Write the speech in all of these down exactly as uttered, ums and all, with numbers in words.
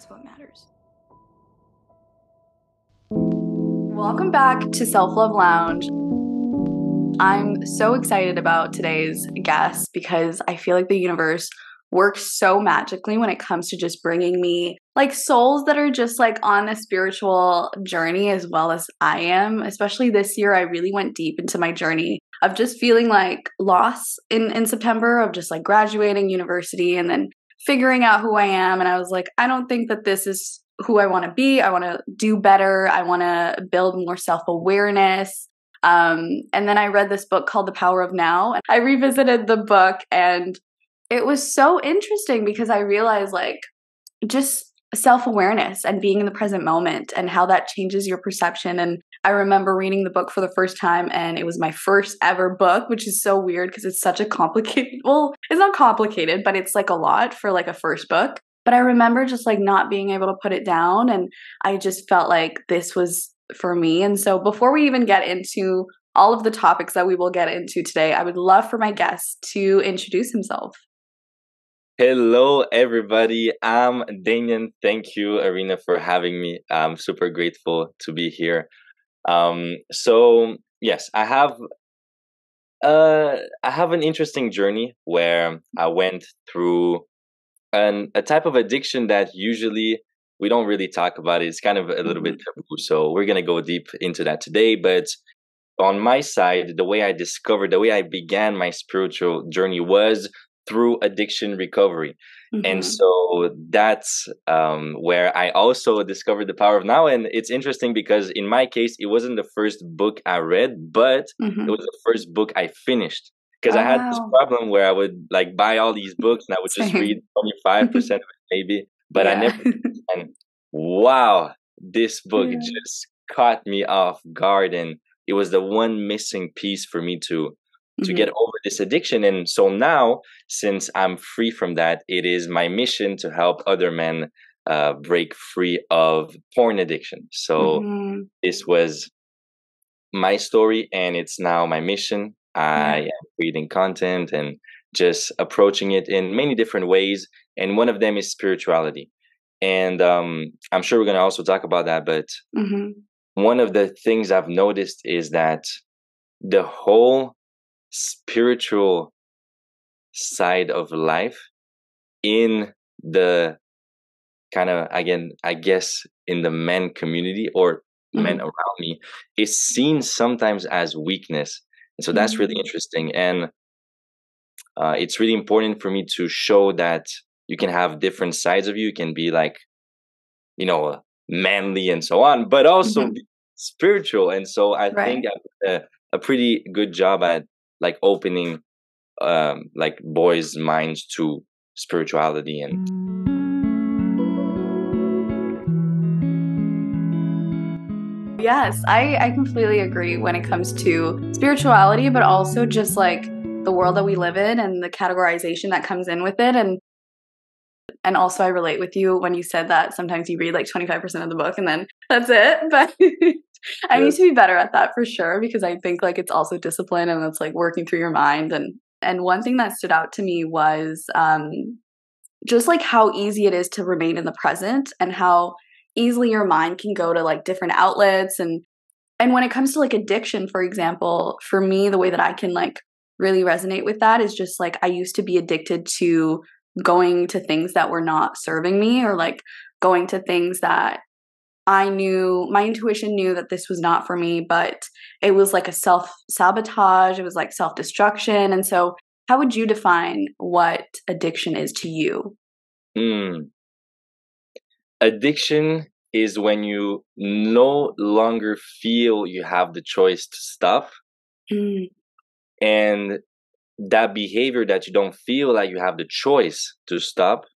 that's what matters. Welcome back to Self Love Lounge. I'm so excited about today's guest because I feel like the universe works so magically when it comes to just bringing me like souls that are just like on a spiritual journey as well as I am. Especially this year, I really went deep into my journey of just feeling like loss in, in September of just like graduating university and then figuring out who I am. And I was like, I don't think that this is who I want to be. I want to do better. I want to build more self-awareness. Um, and then I read this book called The Power of Now. And I revisited the book and it was so interesting because I realized like just self-awareness and being in the present moment and how that changes your perception. And I remember reading the book for the first time and it was my first ever book, which is so weird because it's such a complicated, well, it's not complicated, but it's like a lot for like a first book. But I remember just like not being able to put it down and I just felt like this was for me. And so before we even get into all of the topics that we will get into today, I would love for my guest to introduce himself. Hello, everybody. I'm Damian. Thank you, Arena, for having me. I'm super grateful to be here. Um, so yes, I have uh, I have an interesting journey where I went through an a type of addiction that usually we don't really talk about. It's kind of a little bit taboo. So we're gonna go deep into that today. But on my side, the way I discovered, the way I began my spiritual journey was through addiction recovery. Mm-hmm. And so that's um, where I also discovered The Power of Now. And it's interesting because in my case, it wasn't the first book I read, but Mm-hmm. it was the first book I finished. Because Oh, I had wow. this problem where I would like buy all these books and I would just Same. read twenty-five percent of it maybe, but I Yeah. never, and wow, this book Yeah. just caught me off guard. And it was the one missing piece for me to to Mm-hmm. get over this addiction. And so now, since I'm free from that, it is my mission to help other men uh, break free of porn addiction. So Mm-hmm. this was my story, and it's now my mission. I Yeah. am creating content and just approaching it in many different ways. And one of them is spirituality. And um, I'm sure we're going to also talk about that. But Mm-hmm. one of the things I've noticed is that the whole spiritual side of life in the kind of, again, I guess, in the men community or men Mm-hmm. around me is seen sometimes as weakness. And so that's really interesting. And uh, it's really important for me to show that you can have different sides of you. You can be like, you know, manly and so on, but also Mm-hmm. be spiritual. And so I Right. think I did a, a pretty good job at like opening um, like boys' minds to spirituality. And Yes, I, I completely agree when it comes to spirituality, but also just like the world that we live in and the categorization that comes in with it. And and also I relate with you when you said that sometimes you read like twenty-five percent of the book and then that's it. But I need yes. to be better at that for sure because I think like it's also discipline and it's like working through your mind. And and one thing that stood out to me was um just like how easy it is to remain in the present and how easily your mind can go to like different outlets. And and when it comes to like addiction, for example, for me the way that I can like really resonate with that is just like I used to be addicted to going to things that were not serving me or like going to things that I knew my intuition knew that this was not for me, but it was like a self sabotage, it was like self destruction. And so how would you define what addiction is to you? Mm. Addiction is when you no longer feel you have the choice to stop. Mm. And that behavior that you don't feel like you have the choice to stop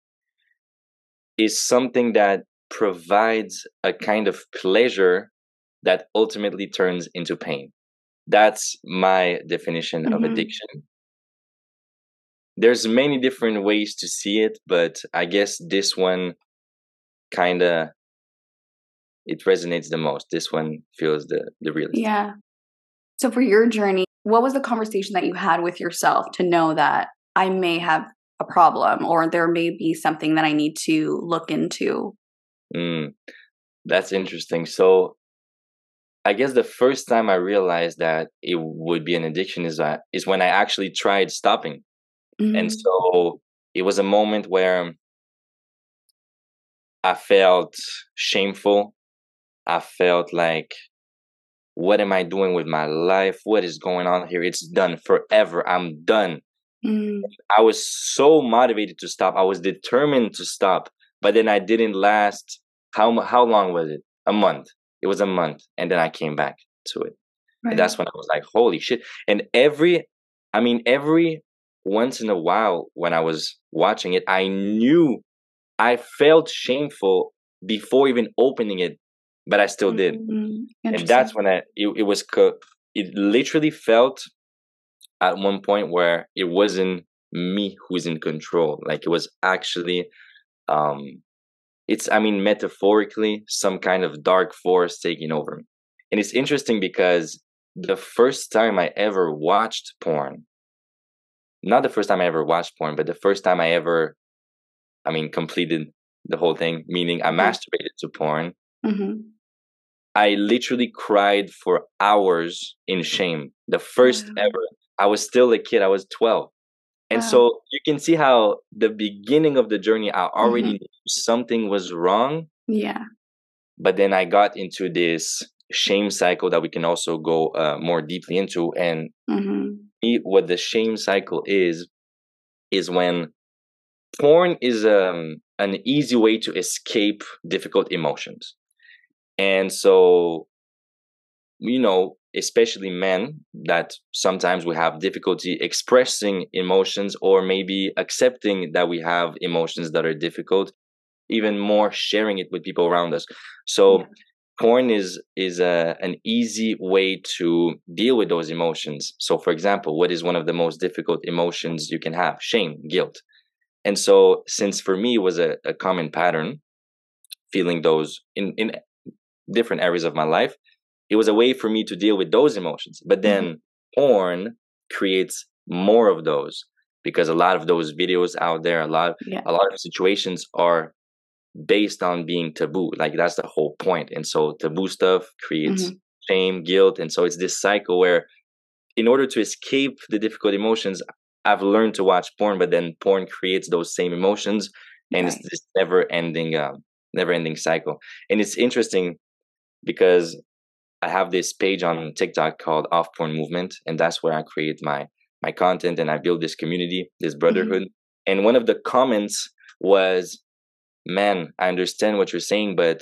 is something that provides a kind of pleasure that ultimately turns into pain. That's my definition of Mm-hmm. addiction. There's many different ways to see it, but I guess this one kind of it resonates the most. This one feels the the realest. Yeah. So for your journey, what was the conversation that you had with yourself to know that I may have a problem, or there may be something that I need to look into. Mm, that's interesting. So I guess the first time I realized that it would be an addiction is that is when I actually tried stopping. And Mm, so it was a moment where I felt shameful. I felt like, what am I doing with my life? What is going on here? It's done forever. I'm done. mm, I was so motivated to stop. I was determined to stop, but then I didn't last. How mu- how long was it? A month. It was a month, and then I came back to it. And right. that's when I was like, holy shit. And every, I mean, every once in a while when I was watching it, I knew I felt shameful before even opening it, but I still did. Mm, And that's interesting. when I, it, it was, co- it literally felt at one point where it wasn't me who's in control. Like it was actually, um, it's, I mean, metaphorically, some kind of dark force taking over me. And it's interesting because the first time I ever watched porn, not the first time I ever watched porn, but the first time I ever, I mean, completed the whole thing, meaning I Uh-huh. masturbated to porn, Mm-hmm. I literally cried for hours in shame. The first Wow. ever. I was still a kid, I was twelve. And Wow. so you can see how the beginning of the journey, I already Mm-hmm. knew something was wrong. Yeah. But then I got into this shame cycle that we can also go uh, more deeply into. And Mm-hmm. me, what the shame cycle is, is when porn is um, an easy way to escape difficult emotions. And so, you know, especially men, that sometimes we have difficulty expressing emotions or maybe accepting that we have emotions that are difficult, even more sharing it with people around us. So Yeah. porn is is a, an easy way to deal with those emotions. So for example, what is one of the most difficult emotions you can have? Shame, guilt. And so since for me it was a, a common pattern, feeling those in in different areas of my life, it was a way for me to deal with those emotions. But Mm-hmm. then porn creates more of those, because a lot of those videos out there, a lot Yeah. a lot of situations are based on being taboo. Like that's the whole point. And so taboo stuff creates Mm-hmm. shame, guilt. And so it's this cycle where in order to escape the difficult emotions, I've learned to watch porn, but then porn creates those same emotions. And it's Right. this never ending, uh, never ending cycle. And it's interesting because I have this page on TikTok called Off Porn Movement, and that's where I create my my content and I build this community, this Mm-hmm. brotherhood. And one of the comments was, man, I understand what you're saying, but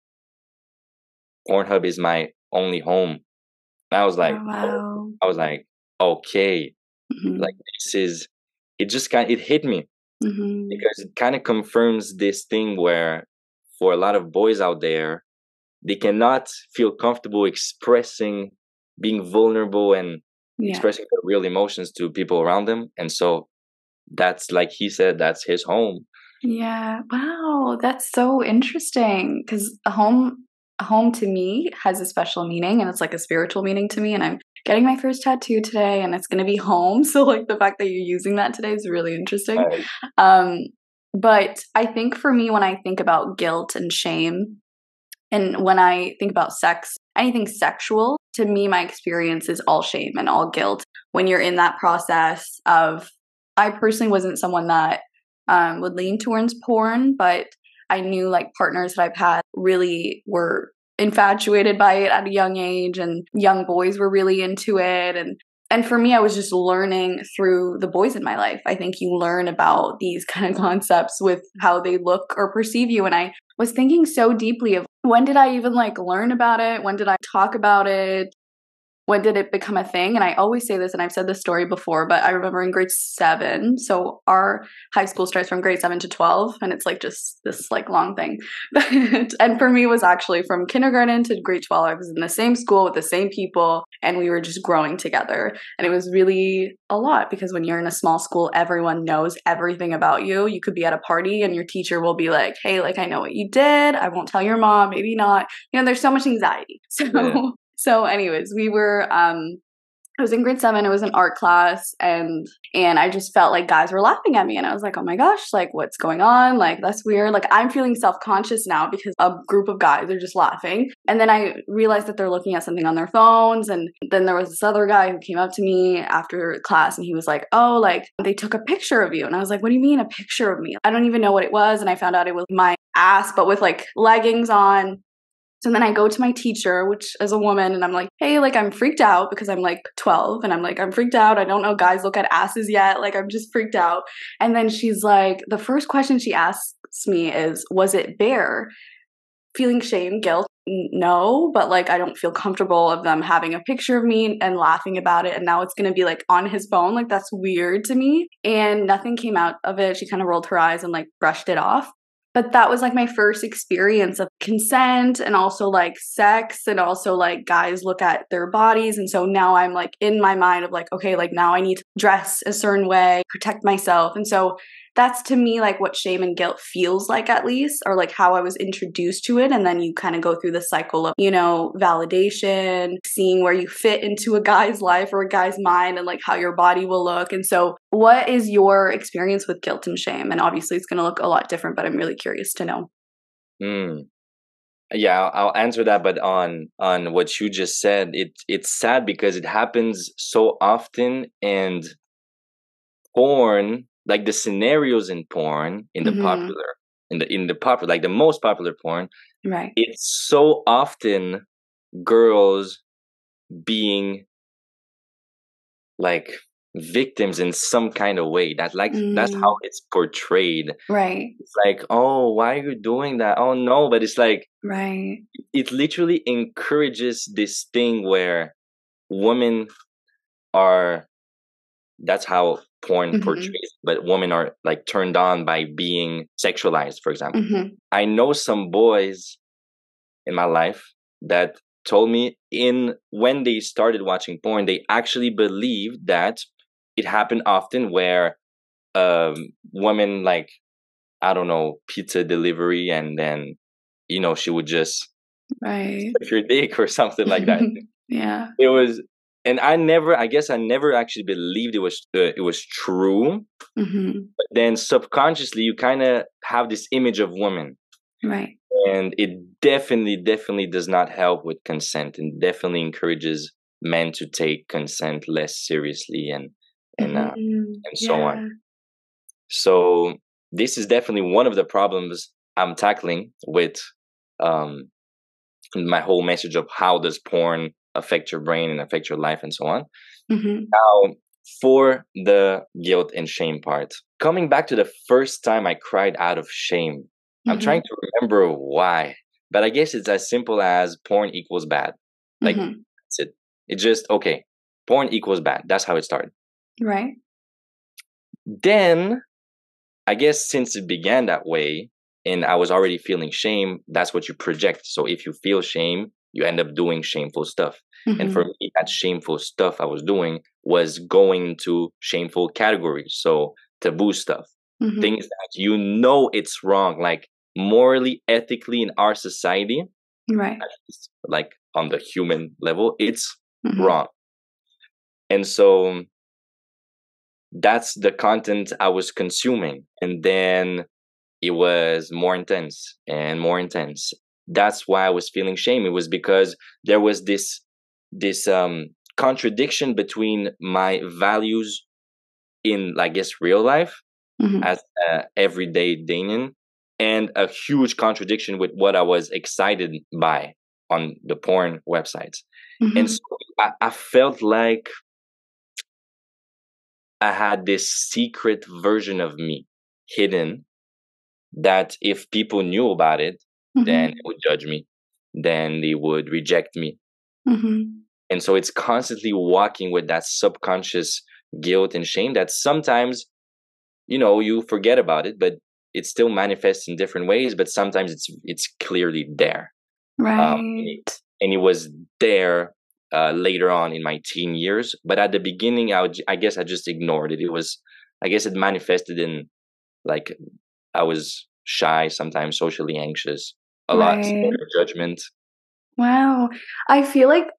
Pornhub is my only home. And I was like, Oh, oh, wow. I was like, okay, like Mm-hmm. this is, it just kind, it hit me Mm-hmm. because it kind of confirms this thing where for a lot of boys out there, they cannot feel comfortable expressing, being vulnerable and Yeah. expressing their real emotions to people around them. And so that's, like he said, that's his home. Yeah. Wow. That's so interesting. Because a home, a home to me has a special meaning, and it's like a spiritual meaning to me. And I'm getting my first tattoo today, and it's going to be home. So like the fact that you're using that today is really interesting. Uh, Um, but I think for me, when I think about guilt and shame, and when I think about sex, anything sexual, to me, my experience is all shame and all guilt. When you're in that process of, I personally wasn't someone that um, would lean towards porn, but I knew like partners that I've had really were infatuated by it at a young age, and young boys were really into it. And and for me, I was just learning through the boys in my life. I think you learn about these kind of concepts with how they look or perceive you. And I was thinking so deeply of, when did I even like learn about it? When did I talk about it? When did it become a thing? And I always say this, and I've said this story before, but I remember in grade seven. So our high school starts from grade seven to twelve, and it's like just this like long thing. And for me, it was actually from kindergarten to grade twelve. I was in the same school with the same people, and we were just growing together. And it was really a lot, because when you're in a small school, everyone knows everything about you. You could be at a party and your teacher will be like, hey, like, I know what you did. I won't tell your mom, maybe not. You know, there's so much anxiety. yeah. So so anyways, we were um I was in grade seven. It was an art class, and and I just felt like guys were laughing at me, and I was like, "Oh my gosh, like what's going on? Like that's weird." Like I'm feeling self-conscious now because a group of guys are just laughing. And then I realized that they're looking at something on their phones, and then there was this other guy who came up to me after class, and he was like, "Oh, like they took a picture of you." And I was like, "What do you mean a picture of me?" I don't even know what it was, and I found out it was my ass but with like leggings on. So then I go to my teacher, which is a woman, and I'm like, "Hey, like I'm freaked out because I'm like twelve and I'm like, I'm freaked out. I don't know guys look at asses yet. Like I'm just freaked out." And then she's like, the first question she asks me is, "Was it bare?" Feeling shame, guilt, no, but like I don't feel comfortable of them having a picture of me and laughing about it. And now it's going to be like on his phone. Like that's weird to me. And nothing came out of it. She kind of rolled her eyes and like brushed it off. But that was like my first experience of consent and also like sex and also like guys look at their bodies. And so now I'm like in my mind of like, okay, like now I need to dress a certain way, protect myself. And so that's to me like what shame and guilt feels like, at least, or like how I was introduced to it. And then you kind of go through the cycle of, you know, validation, seeing where you fit into a guy's life or a guy's mind and like how your body will look. And so what is your experience with guilt and shame? And obviously it's going to look a lot different, but I'm really curious to know. Mm. Yeah, I'll, I'll answer that, but on on what you just said, it it's sad because it happens so often, and porn, like the scenarios in porn, in the Mm-hmm. popular, in the in the popular, like the most popular porn, Right. it's so often girls being like victims in some kind of way. That like that's how Mm, it's portrayed. right. It's like, oh, why are you doing that? Oh no, but it's like Right. it literally encourages this thing where women are, that's how porn Mm-hmm. portrays, but women are like turned on by being sexualized, for example. Mm-hmm. I know some boys in my life that told me in when they started watching porn, they actually believed that it happened often where um women, like, I don't know, pizza delivery, and then you know she would just Right. suck your dick or something like that. Yeah. It was, and I never, I guess I never actually believed it was uh, it was true. Mm-hmm. But then subconsciously, you kind of have this image of women, Right. and it definitely, definitely does not help with consent, and definitely encourages men to take consent less seriously, and and uh, Mm-hmm. and so on. Yeah. So this is definitely one of the problems I'm tackling with um, my whole message of how does porn affect your brain and affect your life and so on. Mm-hmm. Now, for the guilt and shame part, coming back to the first time I cried out of shame, I'm trying Mm-hmm. to remember why, but I guess it's as simple as porn equals bad. Like, Mm-hmm. that's it. It just, okay, porn equals bad. That's how it started. Right. Then, I guess since it began that way and I was already feeling shame, that's what you project. So if you feel shame, you end up doing shameful stuff. And for Mm-hmm. me, that shameful stuff I was doing was going to shameful categories. So taboo stuff, Mm-hmm. things that you know it's wrong, like morally, ethically in our society, Right. at least like on the human level, it's Mm-hmm. wrong. And so that's the content I was consuming. And then it was more intense and more intense. That's why I was feeling shame. It was because there was this this um contradiction between my values in, I guess, real life Mm-hmm. as a everyday Danian, and a huge contradiction with what I was excited by on the porn websites. And Mm-hmm. so I, I felt like I had this secret version of me hidden, that if people knew about it, then they Mm-hmm. would judge me, then they would reject me. Mm-hmm. And so it's constantly walking with that subconscious guilt and shame that sometimes, you know, you forget about it, but it still manifests in different ways, but sometimes it's it's clearly there. Um, and, it, Right. and it was there uh, later on in my teen years, but at the beginning, I, would, I guess I just ignored it. It was, I guess it manifested in, like, I was shy, sometimes socially anxious, a lot, scared Right. of judgment. Wow. I feel like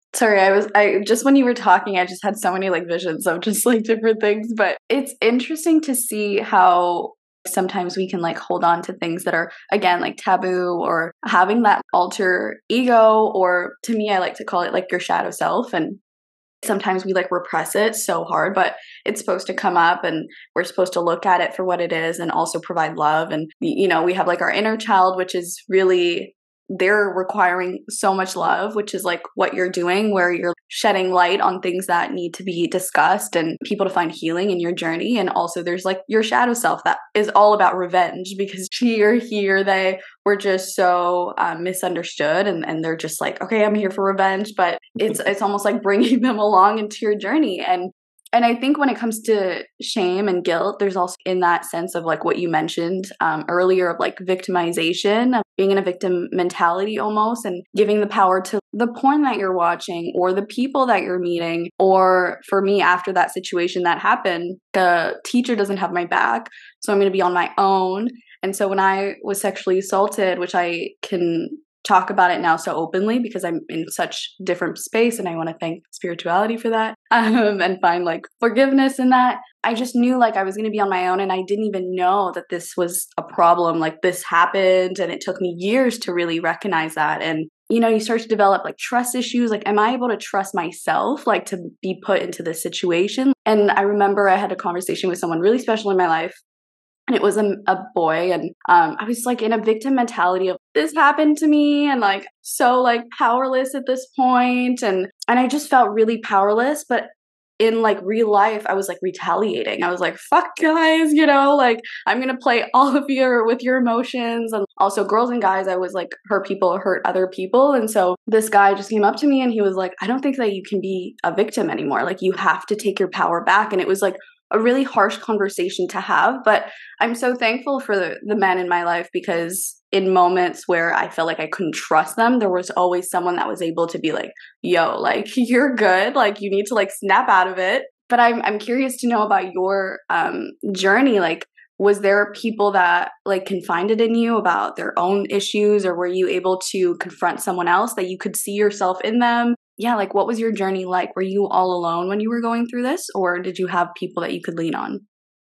Sorry, I was I just when you were talking, I just had so many like visions of just like different things. But it's interesting to see how sometimes we can like hold on to things that are again like taboo or having that alter ego, or to me, I like to call it like your shadow self. And sometimes we like repress it so hard, but it's supposed to come up and we're supposed to look at it for what it is and also provide love. And, you know, we have like our inner child, which is really, they're requiring so much love, which is like what you're doing, where you're shedding light on things that need to be discussed and people to find healing in your journey. And also there's like your shadow self that is all about revenge, because here, here, they were just so um, misunderstood, and, and they're just like, okay, I'm here for revenge, but it's it's almost like bringing them along into your journey. And and I think when it comes to shame and guilt, there's also in that sense of like what you mentioned um, earlier of like victimization, of being in a victim mentality almost, and giving the power to the porn that you're watching or the people that you're meeting. Or for me, after that situation that happened, the teacher doesn't have my back, so I'm going to be on my own. And so when I was sexually assaulted, which I can talk about it now so openly because I'm in such different space, and I want to thank spirituality for that, um, and find like forgiveness in that. I just knew like I was going to be on my own, and I didn't even know that this was a problem. Like this happened, and it took me years to really recognize that. And you know, you start to develop like trust issues. Like, am I able to trust myself, like to be put into this situation? And I remember I had a conversation with someone really special in my life, and it was a, a boy, and um, I was like in a victim mentality of this happened to me, and like so like powerless at this point, and and I just felt really powerless. But in like real life, I was like retaliating. I was like, "Fuck guys," you know, like I'm gonna play all of your with your emotions. And also girls and guys, I was like hurt people hurt other people, and so this guy just came up to me and he was like, "I don't think that you can be a victim anymore. Like you have to take your power back." And it was like a really harsh conversation to have, but I'm so thankful for the, the men in my life, because in moments where I felt like I couldn't trust them, there was always someone that was able to be like, yo, like you're good, like you need to like snap out of it. But I'm I'm curious to know about your um journey. Like, was there people that like confided in you about their own issues, or were you able to confront someone else that you could see yourself in them? Yeah, like what was your journey like? Were you all alone when you were going through this, or did you have people that you could lean on?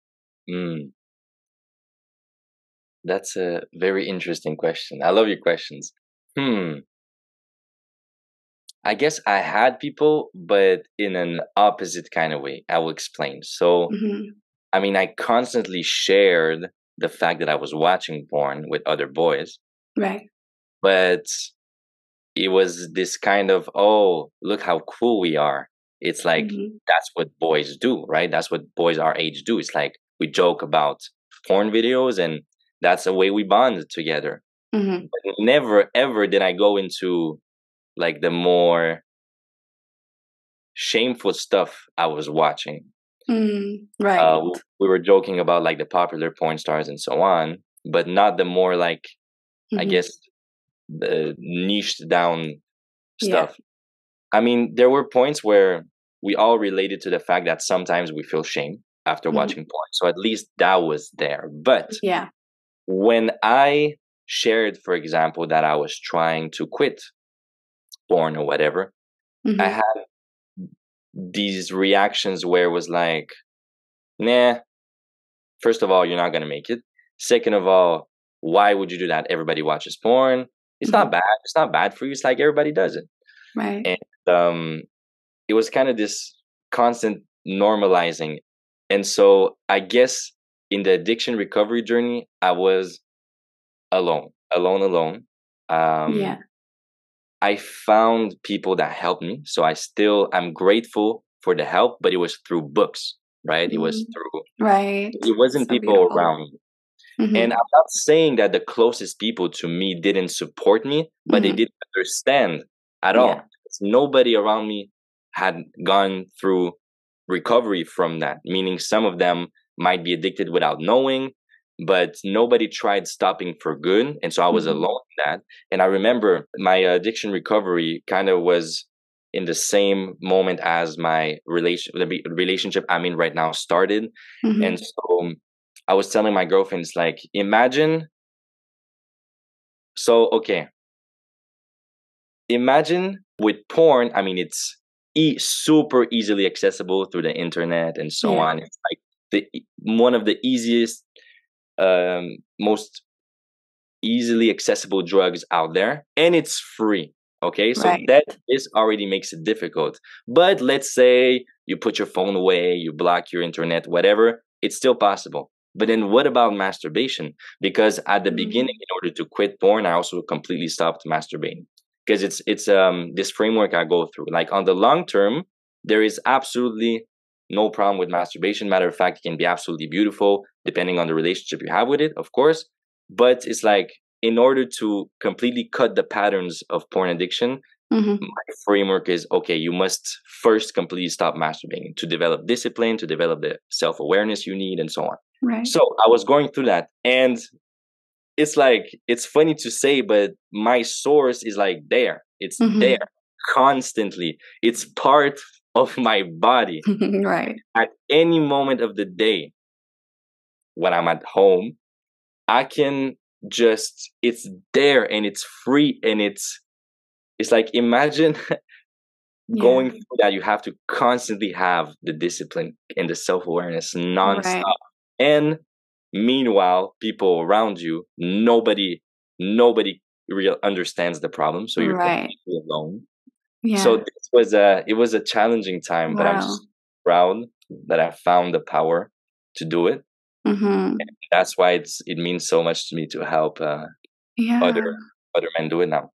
Mm, that's a very interesting question. I love your questions. Hmm. I guess I had people, but in an opposite kind of way. I will explain. So, Hmm. I mean, I constantly shared the fact that I was watching porn with other boys, Right. but it was this kind of, oh, look how cool we are. It's like Hmm. that's what boys do, right? That's what boys our age do. It's like we joke about porn videos, and that's the way we bond together. Hmm. But never ever did I go into like the more shameful stuff I was watching. Mm, Uh, right. w- we were joking about like the popular porn stars and so on, but not the more like, I Hmm. guess, the niched down Yeah. stuff. I mean, there were points where we all related to the fact that sometimes we feel shame after Hmm. watching porn. So at least that was there. But Yeah. when I shared, for example, that I was trying to quit porn or whatever, I Hmm. had these reactions where it was like, nah, first of all, you're not going to make it. Second of all, why would you do that? Everybody watches porn. It's Hmm. not bad. It's not bad for you. It's like everybody does it. Right. And um, it was kind of this constant normalizing. And so I guess in the addiction recovery journey, I was alone, alone, alone. Um, Yeah. I found people that helped me. So I still, I'm grateful for the help, but it was through books, right? It was Mm, through, right. it wasn't So people beautiful. around me. And Hmm. I'm not saying that the closest people to me didn't support me, but they Hmm. didn't understand at Yeah. all. Nobody around me had gone through recovery from that, meaning some of them might be addicted without knowing, but nobody tried stopping for good. And so I was Hmm. alone in that. And I remember my addiction recovery kind of was in the same moment as my relation the re- relationship I'm in right now started. And Hmm. so I was telling my girlfriend, it's like, imagine, so, okay, imagine with porn, I mean, it's e- super easily accessible through the internet and so Yeah. on. It's like the e- one of the easiest, um, most easily accessible drugs out there, and it's free. Okay, so Right. that this already makes it difficult. But let's say you put your phone away, you block your internet, whatever, it's still possible. But then what about masturbation? Because at the beginning, Mm. in order to quit porn, I also completely stopped masturbating because it's it's um this framework I go through. Like on the long term, there is absolutely no problem with masturbation. Matter of fact, it can be absolutely beautiful depending on the relationship you have with it, of course. But it's like in order to completely cut the patterns of porn addiction, Hmm. my framework is okay, you must first completely stop masturbating to develop discipline, to develop the self awareness you need, and so on. Right. So I was going through that. And it's like, it's funny to say, but my source is like there. It's there Hmm. constantly. It's part of my body. Right. At any moment of the day, when I'm at home, I can just, it's there and it's free and it's, it's like, imagine Yeah. going through that. You have to constantly have the discipline and the self awareness Right. nonstop. And meanwhile, people around you, nobody, nobody real understands the problem. So you're Right. completely alone. So Yeah. this was a, it was a challenging time, but I'm Wow. just proud that I found the power to do it. Hmm. That's why it's, it means so much to me to help uh, other, Yeah. other men do it now.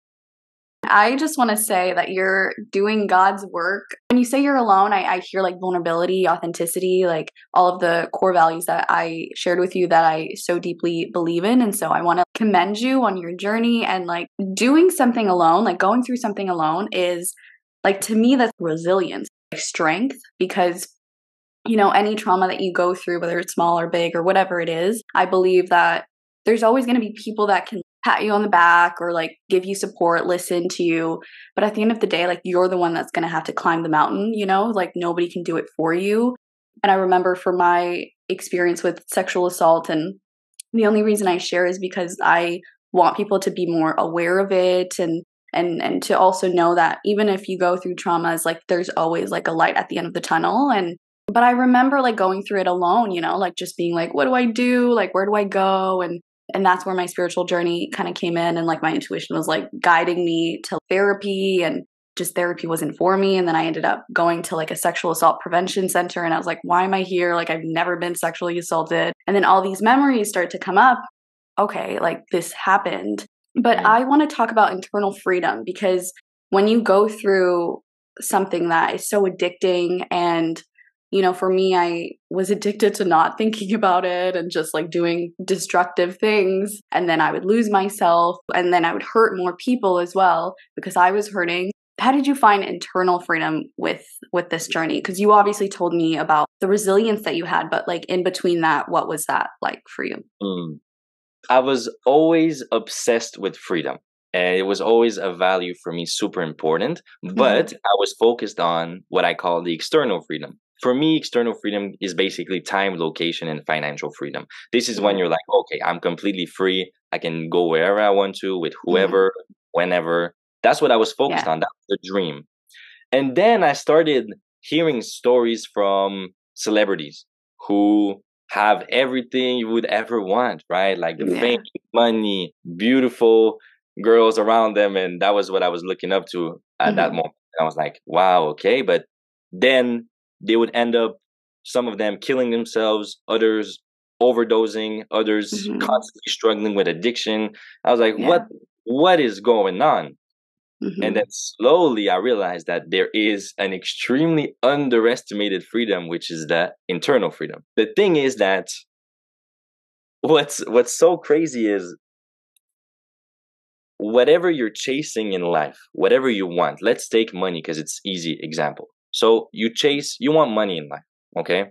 I just want to say that you're doing God's work. When you say you're alone, I, I hear like vulnerability, authenticity, like all of the core values that I shared with you that I so deeply believe in. And so I want to commend you on your journey, and like doing something alone, like going through something alone is like, to me, that's resilience, like strength, because you know, any trauma that you go through, whether it's small or big or whatever it is, I believe that there's always going to be people that can pat you on the back or like give you support, listen to you. But at the end of the day, like you're the one that's going to have to climb the mountain, you know, like nobody can do it for you. And I remember for my experience with sexual assault, and the only reason I share is because I want people to be more aware of it, and and and to also know that even if you go through traumas, like there's always like a light at the end of the tunnel. And but I remember like going through it alone, you know, like just being like, what do I do? Like, where do I go? And and that's where my spiritual journey kind of came in, and like my intuition was like guiding me to therapy, and just therapy wasn't for me. And then I ended up going to like a sexual assault prevention center, and I was like, why am I here? Like, I've never been sexually assaulted. And then all these memories start to come up. Okay, like this happened. But Mm, I want to talk about internal freedom, because when you go through something that is so addicting, and you know, for me, I was addicted to not thinking about it and just like doing destructive things. And then I would lose myself, and then I would hurt more people as well because I was hurting. How did you find internal freedom with with this journey? Because you obviously told me about the resilience that you had, but like in between that, what was that like for you? mm. I was always obsessed with freedom. And it was always a value for me, super important. Hmm. But I was focused on what I call the external freedom. For me, external freedom is basically time, location, and financial freedom. This is when Right. you're like, okay, I'm completely free. I can go wherever I want to with Hmm. whoever, whenever. That's what I was focused Yeah. on. That was the dream. And then I started hearing stories from celebrities who have everything you would ever want, right? Like the fame, Yeah. money, beautiful girls around them. And that was what I was looking up to at that Hmm. moment. I was like, wow, okay. But then they would end up, some of them killing themselves, others overdosing, others Hmm. constantly struggling with addiction. I was like, what Yeah. what is going on? And then Hmm. slowly I realized that there is an extremely underestimated freedom, which is the internal freedom. The thing is that what's what's so crazy is whatever you're chasing in life, whatever you want, let's take money because it's easy example. So you chase, you want money in life, okay?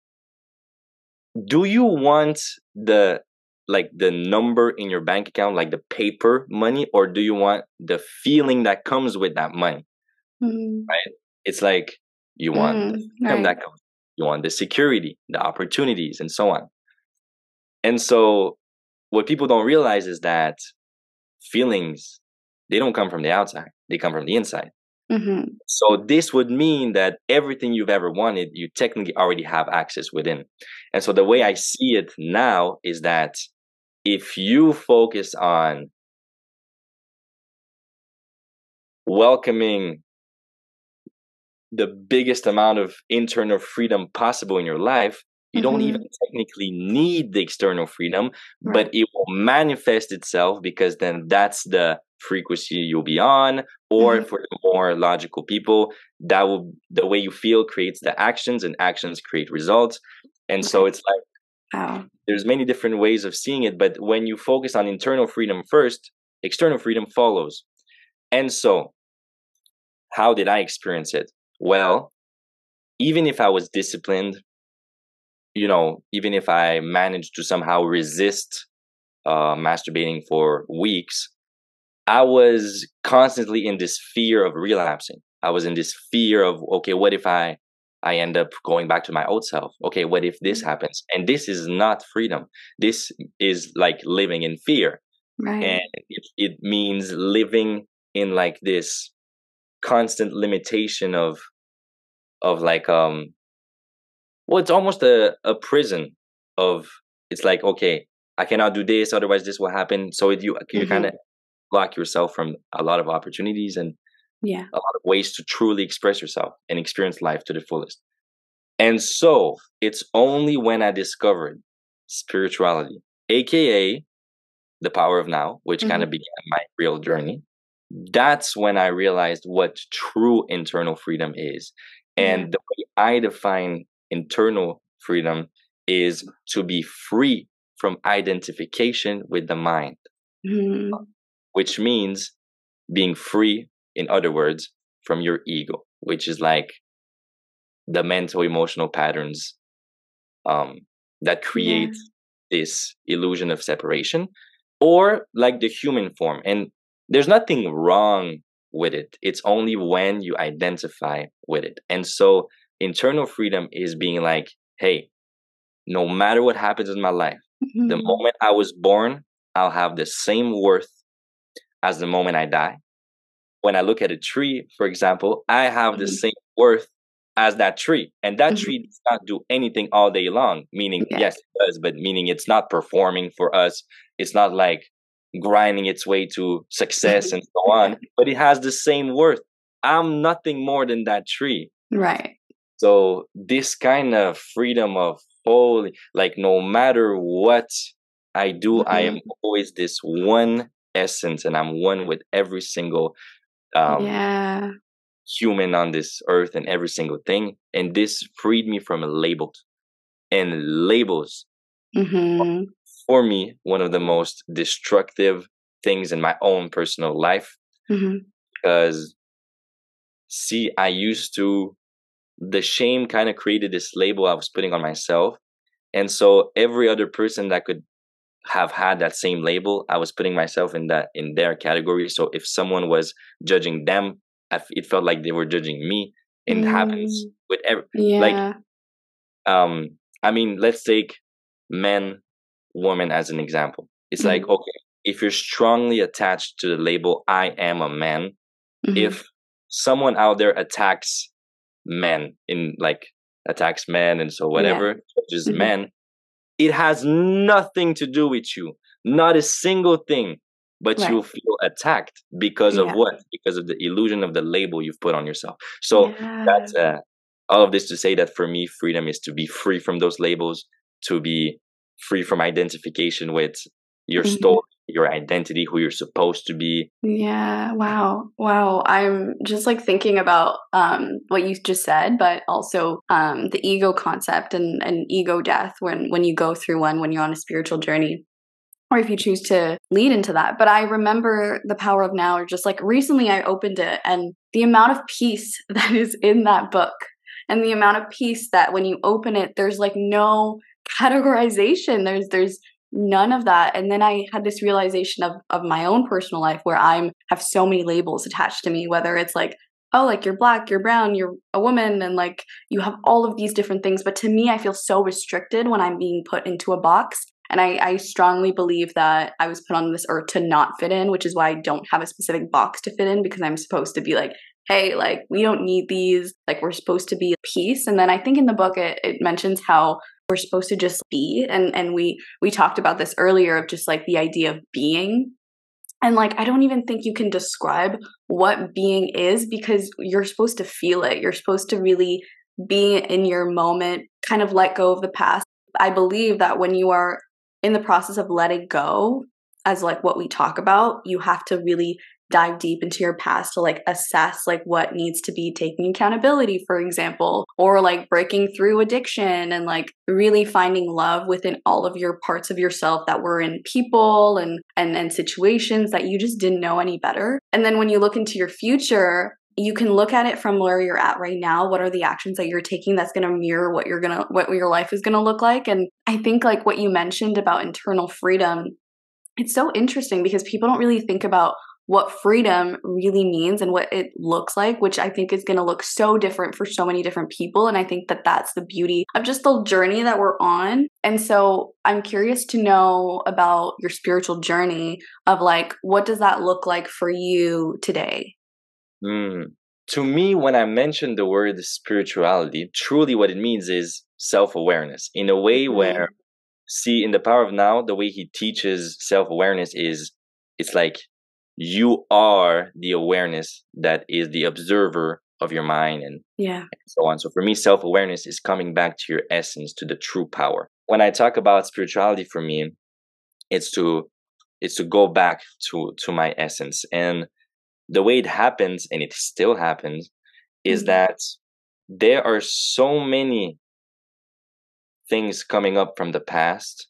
Do you want the like the number in your bank account, like the paper money, or do you want the feeling that comes with that money? Hmm. Right? It's like you want the Hmm. freedom Right. that comes, you want the security, the opportunities, and so on. And so, what people don't realize is that feelings, they don't come from the outside. they come from the inside. Mm-hmm. So this would mean that everything you've ever wanted, you technically already have access within. And so the way I see it now is that if you focus on welcoming the biggest amount of internal freedom possible in your life, you don't Mm-hmm. even technically need the external freedom, Right. but it will manifest itself because then that's the frequency you'll be on. Or Mm-hmm. for the more logical people, that will the way you feel creates the actions, and actions create results. And so Right. it's like Wow. there's many different ways of seeing it, but when you focus on internal freedom first, external freedom follows. And so how did I experience it? Well, even if I was disciplined, you know, even if I managed to somehow resist uh, masturbating for weeks, I was constantly in this fear of relapsing. I was in this fear of, okay, what if I I end up going back to my old self? Okay, what if this happens? And this is not freedom. This is like living in fear, Right. and it, it means living in like this constant limitation of of like um well, it's almost a, a prison of it's like, okay, I cannot do this, otherwise this will happen. So it, you you kind Mm-hmm. of block yourself from a lot of opportunities and Yeah. a lot of ways to truly express yourself and experience life to the fullest. And so it's only when I discovered spirituality, aka the power of now, which kind Mm-hmm. of began my real journey. That's when I realized what true internal freedom is. Yeah. And the way I define internal freedom is to be free from identification with the mind, Mm-hmm. which means being free, in other words, from your ego, which is like the mental emotional patterns um, that Yeah. create this illusion of separation, or like the human form. And there's nothing wrong with it. It's only when you identify with it. And so internal freedom is being like, hey, no matter what happens in my life, the Mm-hmm. moment I was born, I'll have the same worth as the moment I die. When I look at a tree, for example, I have the Mm-hmm. same worth as that tree. And that Mm-hmm. tree does not do anything all day long, meaning, Yeah. yes, it does, but meaning it's not performing for us. It's not like grinding its way to success and so Yeah. on, but it has the same worth. I'm nothing more than that tree. Right. So this kind of freedom of holy, like no matter what I do, I am Mm-hmm. always this one essence, and I'm one with every single um Yeah. human on this earth and every single thing. And this freed me from labels. And labels, Mm-hmm. for me, one of the most destructive things in my own personal life. Mm-hmm. Because, see, I used to, the shame kind of created this label I was putting on myself. And so every other person that could have had that same label, I was putting myself in that in their category. So if someone was judging them, I f- it felt like they were judging me. And it happens Mm. with every like Yeah. um I mean, let's take men, woman as an example. It's like, Mm-hmm. okay, if you're strongly attached to the label I am a man, Mm-hmm. if someone out there attacks men in like attacks men and so Yeah. whatever, judges Mm-hmm. men, it has nothing to do with you, not a single thing, but Right. you'll feel attacked because of Yeah. what? Because of the illusion of the label you've put on yourself. So Yeah. that's uh, all of this to say that for me, freedom is to be free from those labels, to be free from identification with your Mhm. story, your identity, who you're supposed to be. Yeah, wow. Wow. I'm just like thinking about um what you just said, but also um the ego concept and, and ego death when when you go through one when you're on a spiritual journey. Or if you choose to lead into that. But I remember the power of now, or just like recently I opened it and the amount of peace that is in that book and the amount of peace that when you open it, there's like no categorization. There's there's none of that. And then I had this realization of of my own personal life where I'm have so many labels attached to me, whether it's like, oh, like you're black, you're brown, you're a woman, and like you have all of these different things. But to me, I feel so restricted when I'm being put into a box. And I, I strongly believe that I was put on this earth to not fit in, which is why I don't have a specific box to fit in, because I'm supposed to be like, hey, like, we don't need these. Like, we're supposed to be peace. And then I think in the book, it, it mentions how we're supposed to just be. And, and we, we talked about this earlier of just like the idea of being. And like, I don't even think you can describe what being is, because you're supposed to feel it. You're supposed to really be in your moment, kind of let go of the past. I believe that when you are in the process of letting go, as like what we talk about, you have to really dive deep into your past to like assess like what needs to be taking accountability, for example, or like breaking through addiction and like really finding love within all of your parts of yourself that were in people and and and situations that you just didn't know any better. And then when you look into your future, you can look at it from where you're at right now. What are the actions that you're taking that's going to mirror what you're going to what your life is going to look like? And I think like what you mentioned about internal freedom, it's so interesting because people don't really think about what freedom really means and what it looks like, which I think is going to look so different for so many different people. And I think that that's the beauty of just the journey that we're on. And so I'm curious to know about your spiritual journey of like, what does that look like for you today? Mm. To me, when I mention the word spirituality, truly what it means is self-awareness in a way Mm-hmm. where, see, in The Power of Now, the way he teaches self-awareness is it's like you are the awareness that is the observer of your mind and, Yeah. and so on. So for me, self-awareness is coming back to your essence, to the true power. When I talk about spirituality, for me, it's to it's to go back to to my essence. And the way it happens, and it still happens, is Mm-hmm. that there are so many things coming up from the past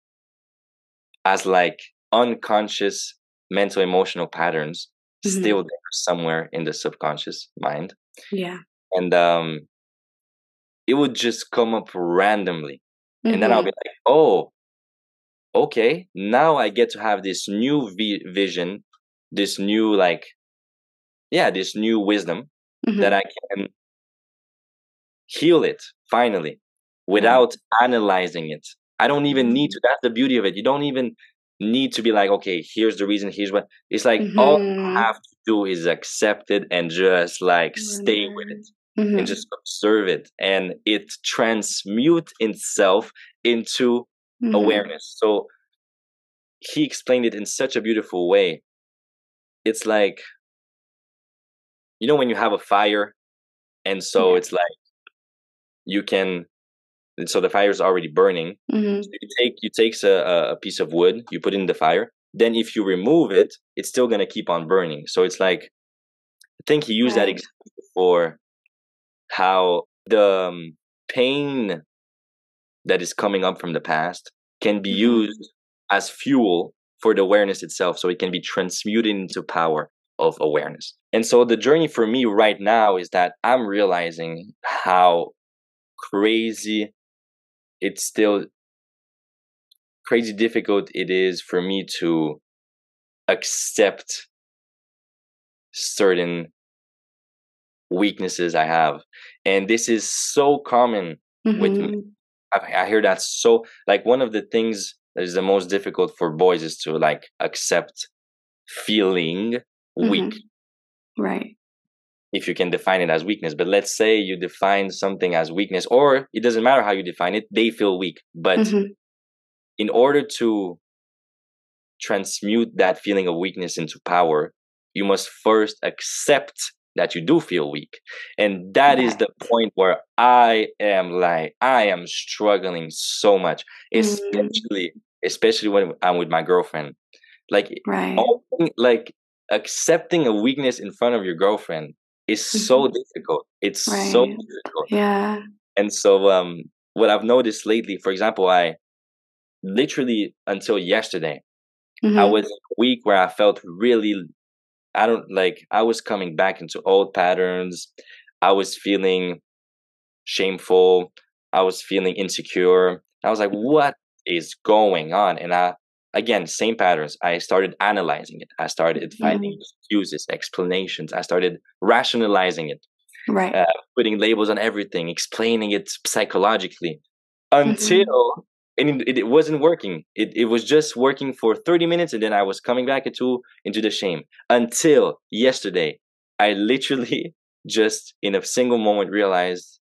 as like unconscious mental emotional patterns Mm-hmm. still there somewhere in the subconscious mind. Yeah. And um it would just come up randomly. And then I'll Mm-hmm. be like, oh, okay, now I get to have this new vi- vision, this new like yeah, this new wisdom that Mm-hmm. I can heal it finally Yeah. without analyzing it. I don't even need to. That's the beauty of it. You don't even need to be like, okay, here's the reason, here's what. It's like all you Mm-hmm. have to do is accept it and just like stay with it and Mm-hmm. just observe it. And it transmute itself into Mm-hmm. awareness. So he explained it in such a beautiful way. It's like, you know, when you have a fire, and so Yeah. it's like you can so the fire is already burning. Mm-hmm. So you take you takes a, a piece of wood, you put it in the fire. Then if you remove it, it's still gonna keep on burning. So it's like I think he used that Right. example for how the um, pain that is coming up from the past can be Mm-hmm. used as fuel for the awareness itself. So it can be transmuted into power of awareness. And so the journey for me right now is that I'm realizing how crazy it's still crazy difficult it is for me to accept certain weaknesses I have. And this is so common with me. Mm-hmm. I, I hear that so like one of the things that is the most difficult for boys is to like accept feeling weak, Mm-hmm. Right. if you can define it as weakness. But let's say you define something as weakness, or it doesn't matter how you define it, they feel weak. But Mm-hmm. in order to transmute that feeling of weakness into power, you must first accept that you do feel weak. And that is Right. the point where I am like, I am struggling so much, Mm-hmm. especially, especially when I'm with my girlfriend. Like, Right. all, like accepting a weakness in front of your girlfriend is so Mm-hmm. difficult. It's so Right. difficult. Yeah. And so, um, what I've noticed lately, for example, I literally until yesterday, I Mm-hmm. was in a week where I felt really, I don't like, I was coming back into old patterns. I was feeling shameful. I was feeling insecure. I was like, what is going on? And I, again, same patterns. I started analyzing it. I started finding Mm-hmm. excuses, explanations. I started rationalizing it, Right. uh, putting labels on everything, explaining it psychologically Mm-hmm. until and it, it wasn't working. It it was just working for thirty minutes, and then I was coming back into into the shame until yesterday. I literally just in a single moment realized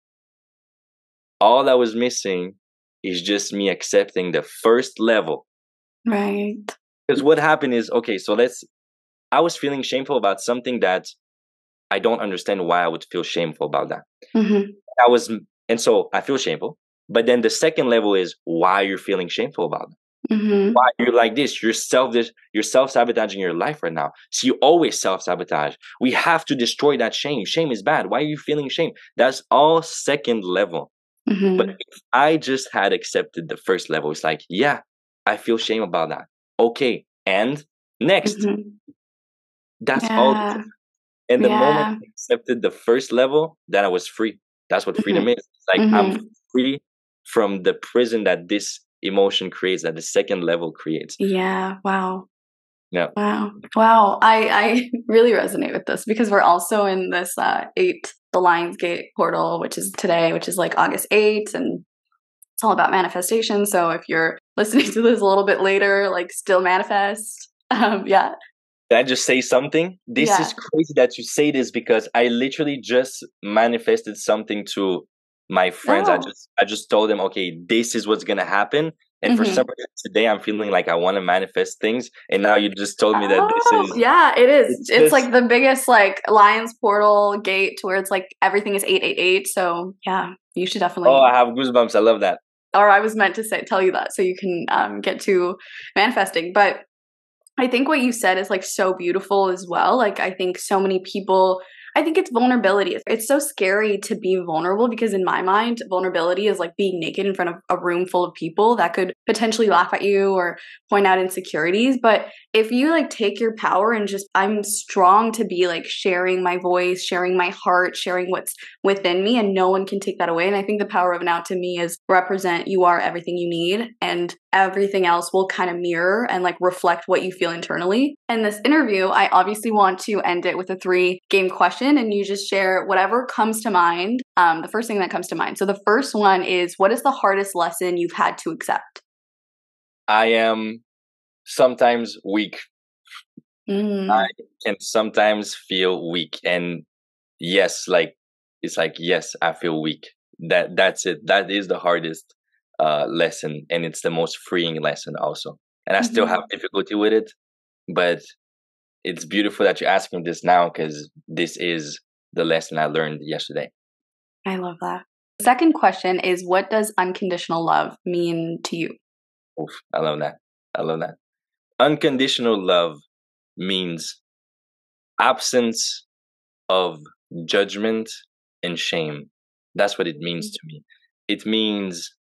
all I was missing is just me accepting the first level. Right. Because what happened is, okay, so let's, I was feeling shameful about something that I don't understand why I would feel shameful about that. Mm-hmm. I was, and so I feel shameful. But then the second level is why you're feeling shameful about it. Mm-hmm. Why you're like this? You're self this. You're self sabotaging your life right now. So you always self sabotage. We have to destroy that shame. Shame is bad. Why are you feeling shame? That's all second level. Mm-hmm. But if I just had accepted the first level, it's like, yeah, I feel shame about that. Okay, and next. Mm-hmm. That's Yeah. all. And the Yeah. moment I accepted the first level, then I was free. That's what freedom Mm-hmm. is. It's like Mm-hmm. I'm free from the prison that this emotion creates, that the second level creates. Yeah. Wow. Yeah. Wow. Wow. I, I really resonate with this because we're also in this uh, eight, the Lionsgate portal, which is today, which is like August eighth. And it's all about manifestation. So if you're listening to this a little bit later, like still manifest. Um, yeah. Can I just say something? This Yeah. is crazy that you say this because I literally just manifested something to my friends. Oh. I just I just told them, okay, this is what's gonna happen. And Mm-hmm. for some reason today I'm feeling like I want to manifest things. And now you just told me that this Oh, is yeah, it is. it's, It's just, like the biggest like Lions portal gate to where it's like everything is eight eight eight. So yeah, you should definitely. oh, I have goosebumps. I love that. Or I was meant to say tell you that so you can um, get to manifesting. But I think what you said is like so beautiful as well. Like I think so many people, I think it's vulnerability. It's so scary to be vulnerable because in my mind, vulnerability is like being naked in front of a room full of people that could potentially laugh at you or point out insecurities. But if you like take your power and just, I'm strong to be like sharing my voice, sharing my heart, sharing what's within me, and no one can take that away. And I think the power of now to me is represent you are everything you need, and everything else will kind of mirror and like reflect what you feel internally. In this interview, I obviously want to end it with a three game question, and you just share whatever comes to mind. Um, the first thing that comes to mind. So the first one is, what is the hardest lesson you've had to accept? I am sometimes weak. Mm. I can sometimes feel weak. And yes, like it's like, yes, I feel weak. That that's it. That is the hardest uh lesson, and it's the most freeing lesson also. And I still Mm-hmm. have difficulty with it, but it's beautiful that you're asking this now because this is the lesson I learned yesterday. I love that. The second question is, what does unconditional love mean to you? Oof, I love that. I love that. Unconditional love means absence of judgment and shame. That's what it means to me. It means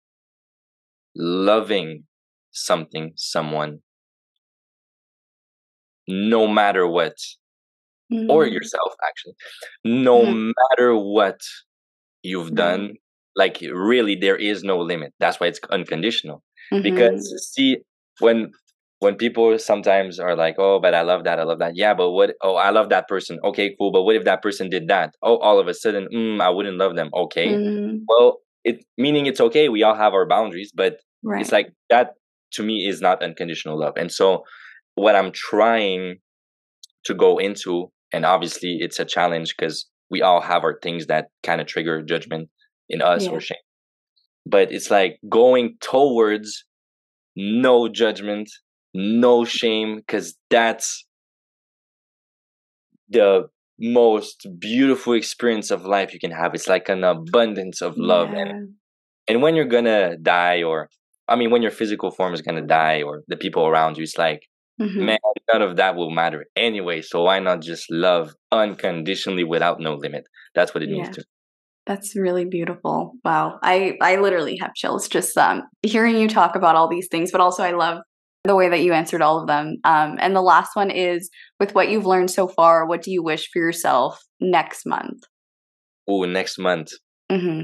loving something, someone, no matter what, Mm-hmm. or yourself, actually, no Mm-hmm. matter what you've Right. done. Like, really, there is no limit. That's why it's unconditional. Mm-hmm. Because, see, when when people sometimes are like, oh, but I love that, I love that. Yeah, but what? Oh, I love that person. Okay, cool. But what if that person did that? Oh, all of a sudden, mm, I wouldn't love them. Okay. Mm-hmm. Well, it meaning it's okay. We all have our boundaries, but Right. it's like that to me is not unconditional love. And so, what I'm trying to go into, and obviously it's a challenge because we all have our things that kind of trigger judgment in us Yeah. or shame. But it's like going towards no judgment, no shame, because that's the most beautiful experience of life you can have. It's like an abundance of love. Yeah. And and when you're gonna die, or I mean when your physical form is gonna die, or the people around you, it's like, Mm-hmm. man, none of that will matter anyway. So why not just love unconditionally without no limit? That's what it means Yeah. to. That's really beautiful. Wow. I, I literally have chills just um, hearing you talk about all these things, but also I love the way that you answered all of them. Um, and the last one is, with what you've learned so far, what do you wish for yourself next month? Oh, next month. Mm-hmm.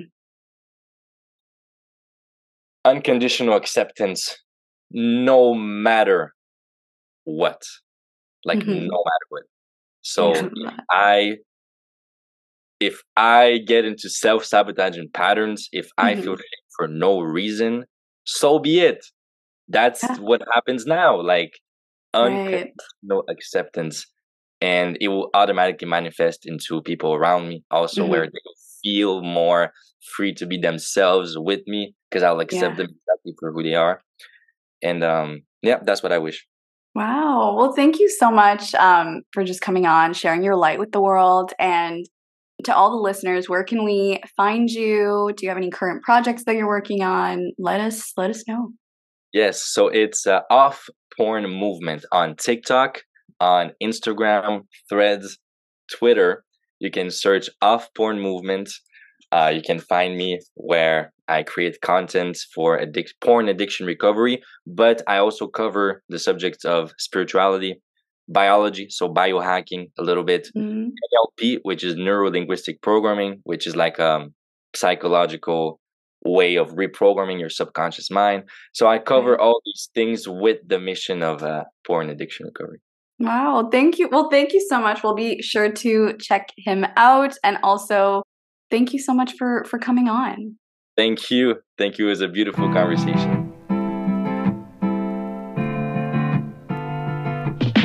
Unconditional acceptance, no matter what. Like, Mm-hmm. no matter what. So Yeah. if I if I get into self-sabotaging patterns, if I Mm-hmm. feel shame for no reason, so be it. That's Yeah. what happens now. Like Right. unconditional acceptance, and it will automatically manifest into people around me also, where Hmm. they feel more free to be themselves with me because I'll accept Yeah. them exactly for who they are. And um, yeah, that's what I wish. Wow. Well, thank you so much um, for just coming on, sharing your light with the world. And to all the listeners, where can we find you? Do you have any current projects that you're working on? Let us let us know. Yes, so it's uh, Off Porn Movement on TikTok, on Instagram, Threads, Twitter. You can search Off Porn Movement. Uh, you can find me where I create content for addic- porn addiction recovery, but I also cover the subjects of spirituality, biology, so biohacking a little bit, Mhm. N L P, which is neuro linguistic programming, which is like a psychological way of reprogramming your subconscious mind. So I cover Right. all these things with the mission of uh, porn addiction recovery. Wow. Thank you. Well, thank you so much. We'll be sure to check him out. And also, thank you so much for for coming on. Thank you. Thank you. It was a beautiful conversation.